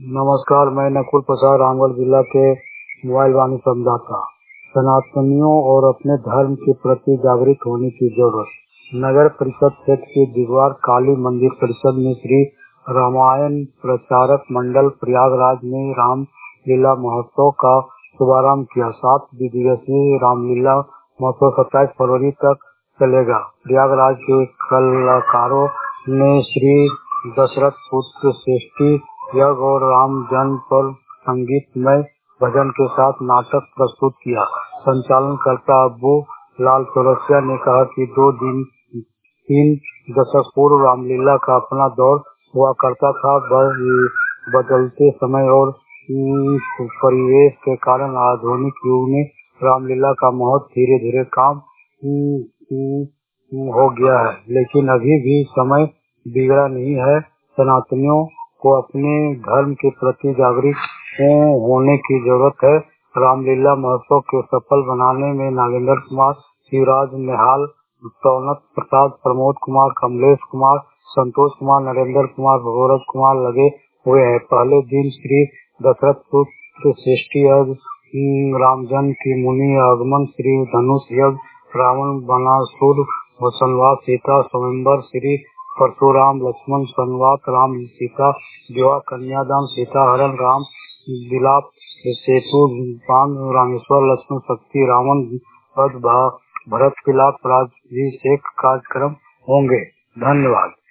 नमस्कार, मैं नकुल प्रसाद रामगढ़ जिला के मोबाइल वाणी संवाददाता। सनातनियों और अपने धर्म के प्रति जागृत होने की जरूरत। नगर परिषद क्षेत्र के दीवार काली मंदिर परिषद में श्री रामायण प्रचारक मंडल प्रयागराज ने रामलीला महोत्सव का शुभारंभ किया। 7 दिवसीय रामलीला महोत्सव 27 फरवरी तक चलेगा। प्रयागराज के कलाकारों ने श्री दशरथ पुत्र श्रेष्ठी यज्ञ और राम जन्म पर संगीतमय भजन के साथ नाटक प्रस्तुत किया। संचालनकर्ता अब्बू लाल चौरसिया ने कहा कि 3 दशक पूर्व रामलीला का अपना दौर हुआ करता था। बदलते समय और परिवेश के कारण आधुनिक युग में रामलीला का महत्व धीरे धीरे कम हो गया है, लेकिन अभी भी समय बिगड़ा नहीं है। सनातनियों को अपने धर्म के प्रति जागरूक होने की जरूरत है। रामलीला महोत्सव को सफल बनाने में नागेंद्र कुमार, शिवराज निहाल, सौनक प्रसाद, प्रमोद कुमार, कमलेश कुमार, संतोष कुमार, नरेंद्र कुमार, भगोरज कुमार लगे हुए हैं। पहले दिन श्री दशरथ पुत्र श्रेष्ठी यज्ञ, रामजन्म की मुनि आगमन, श्री धनुष यज्ञ, रावण बनासुर संवाद, सीता स्वयंवर, श्री परशुराम लक्ष्मण संवाद, राम सीता विवाह, कन्यादान, सीता हरण, राम विलाप, सेतु बांध, रामेश्वर लक्ष्मण शक्ति, रावण वध, भरत विलाप, राज्याभिषेक कार्यक्रम होंगे। धन्यवाद।